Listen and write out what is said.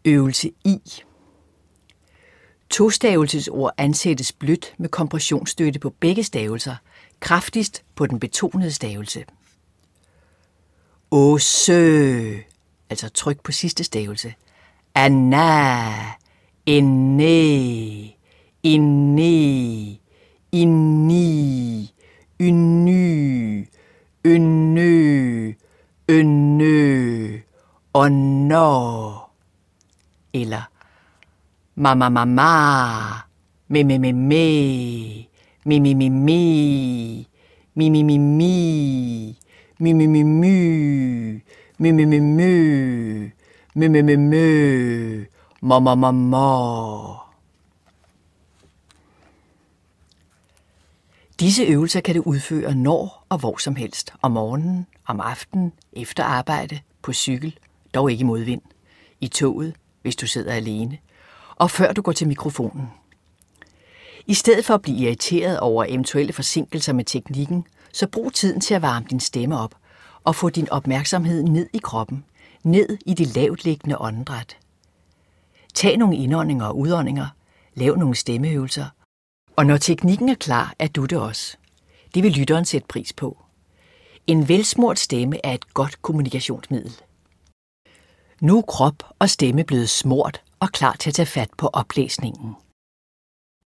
Øvelse I. Tostavelsesord ansættes blødt med kompressionsstøtte på begge stavelser, kraftigst på den betonede stavelse. Åsø, altså tryk på sidste stavelse. Anna, enne, inni, inni, ynny, ynnø, ynnø, ånå. Eller mama mama, me me me me, mi mi mi mi, mi mi mi mi, mi mi mi my, mi mi mi mø, mi mi mi mø, ma ma ma ma. Disse øvelser kan du udføre når og hvor som helst, om morgenen, om aftenen, efter arbejde, på cykel, dog ikke i modvind, i toget, hvis du sidder alene, og før du går til mikrofonen. I stedet for at blive irriteret over eventuelle forsinkelser med teknikken, så brug tiden til at varme din stemme op og få din opmærksomhed ned i kroppen, ned i det lavtliggende åndedræt. Tag nogle indåndinger og udåndinger, lav nogle stemmeøvelser, og når teknikken er klar, er du det også. Det vil lytteren sætte pris på. En velsmurt stemme er et godt kommunikationsmiddel. Nu er krop og stemme blevet smurt og klar til at tage fat på oplæsningen.